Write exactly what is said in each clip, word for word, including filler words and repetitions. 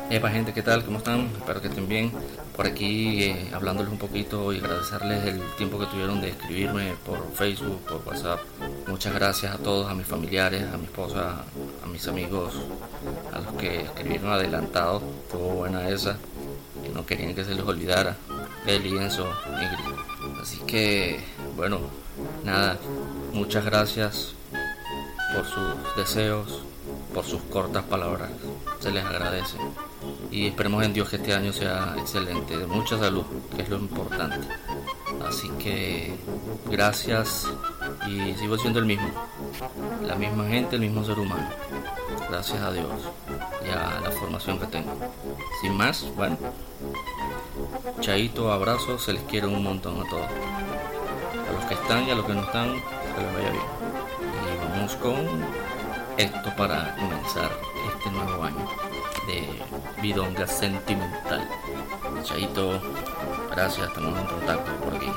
Epa gente, ¿qué tal? ¿Cómo están? Espero que estén bien. Por aquí eh, hablándoles un poquito y agradecerles el tiempo que tuvieron de escribirme por Facebook, por WhatsApp. Muchas gracias a todos, a mis familiares, a mi esposa, a mis amigos, a los que escribieron adelantado. Estuvo buena esa, que no querían que se les olvidara. Eli, Enzo, Ingrid. Así que, bueno, nada, muchas gracias por sus deseos, por sus cortas palabras, se les agradece y esperemos en Dios que este año sea excelente, de mucha salud, que es lo importante. Así que gracias y sigo siendo el mismo, la misma gente, el mismo ser humano, gracias a Dios y a la formación que tengo. Sin más, bueno, chaito, abrazos, se les quiere un montón a todos, a los que están y a los que no están, que les vaya bien. Y vamos con esto para comenzar este nuevo año de Vidonga Sentimental. Chaito, gracias, estamos en contacto por aquí.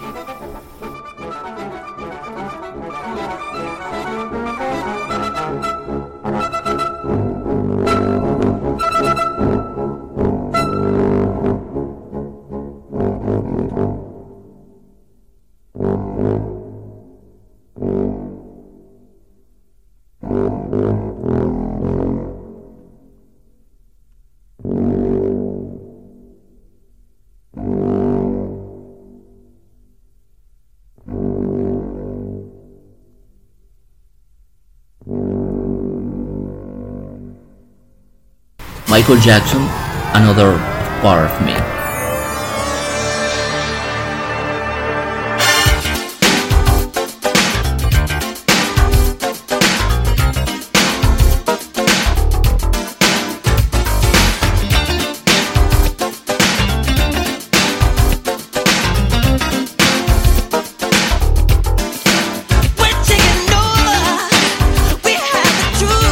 Michael Jackson, Another Part of Me.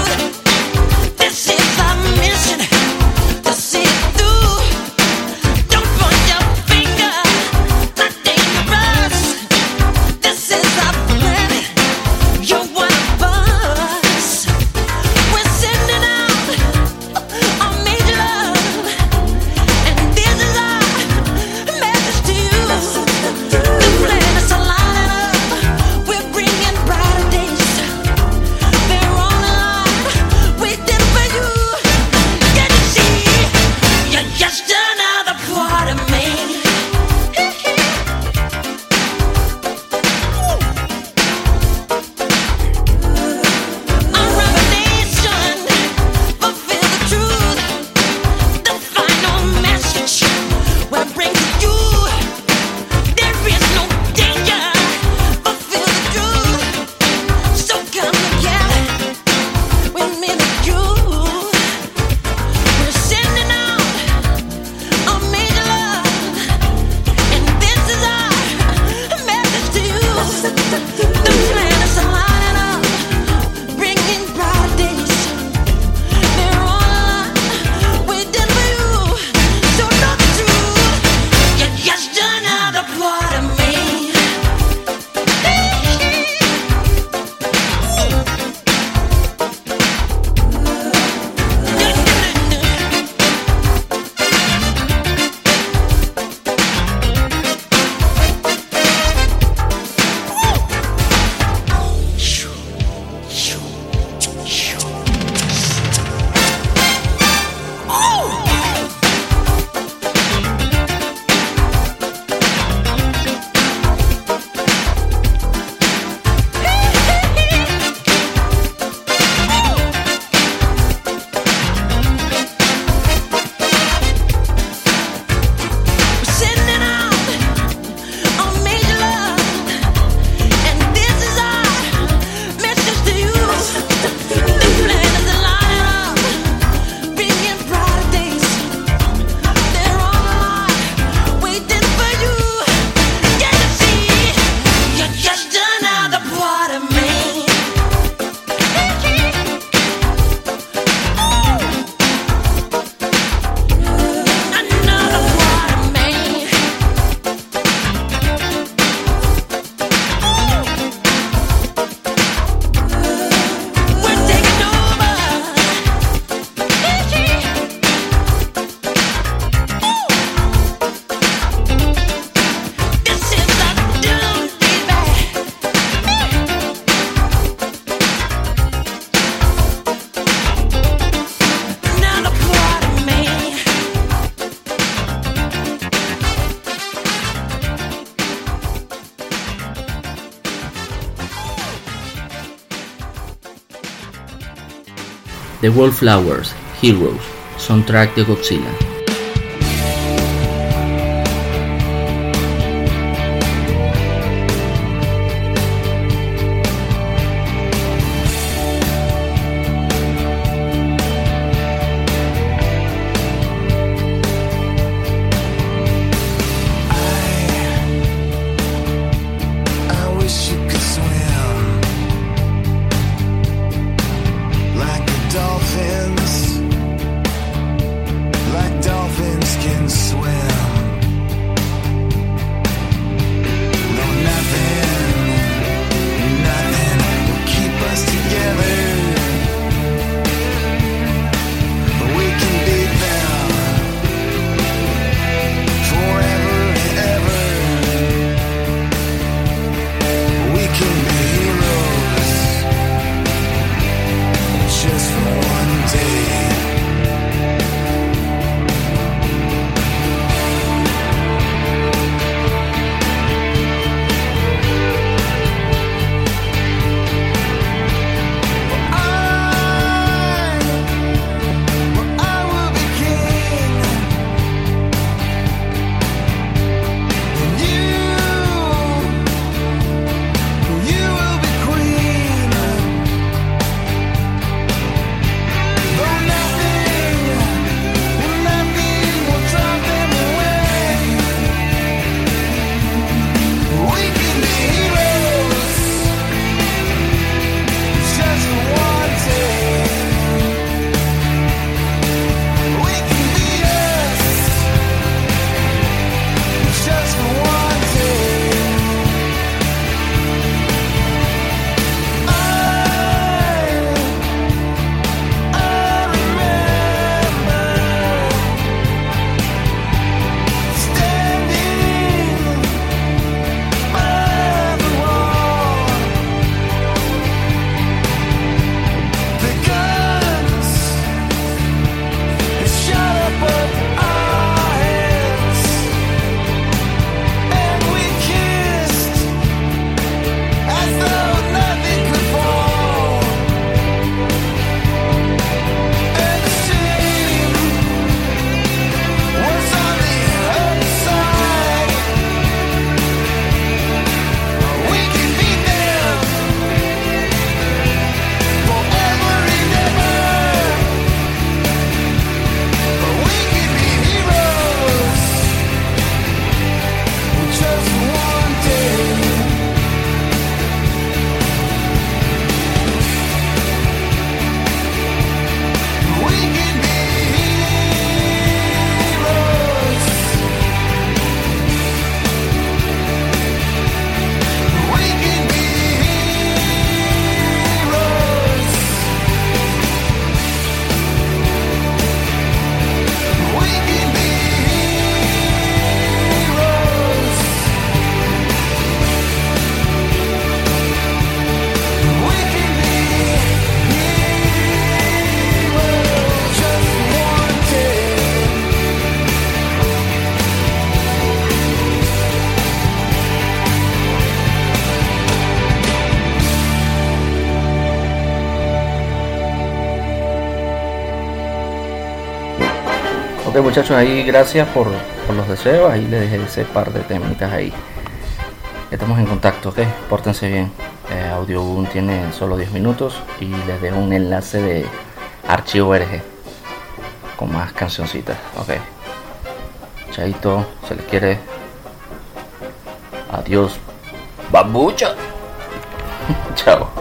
This is our mission to see through. The Wallflowers, Heroes, soundtrack de Godzilla. Ok, muchachos, ahí gracias por, por los deseos. Ahí les dejé ese par de temitas ahí. Estamos en contacto, ok, pórtense bien. eh, Audioboom tiene solo diez minutos y les dejo un enlace de archivo O R G con más cancioncitas, ok. Chaito, se les quiere. Adiós, babucha. Chao.